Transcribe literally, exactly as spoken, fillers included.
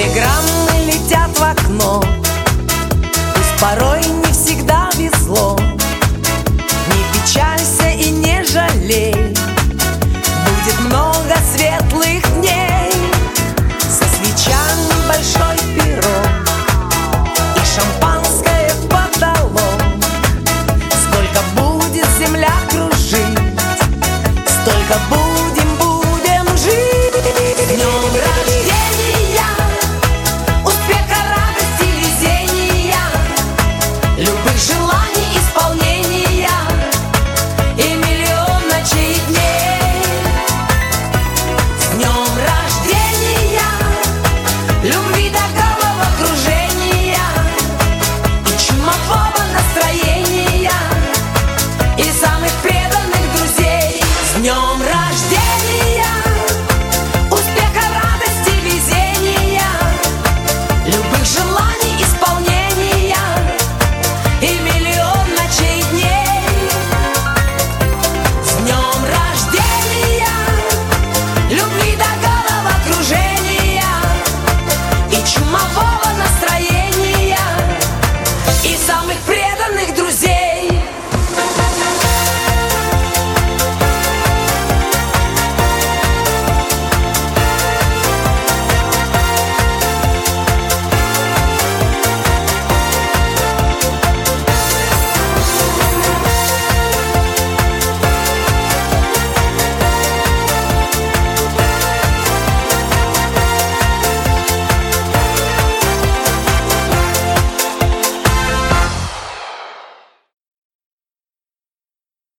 Телеграммы летят в окно, пусть порой не всегда везло. Не печалься и не жалей, будет много светлых дней. Со свечами большой пирог и шампанское подало. Сколько будет земля кружить, столько будем, будем жить. С днем рождения, успеха, радости, везения, любых желаний исполнения и миллион ночей и дней. С днем рождения, любви до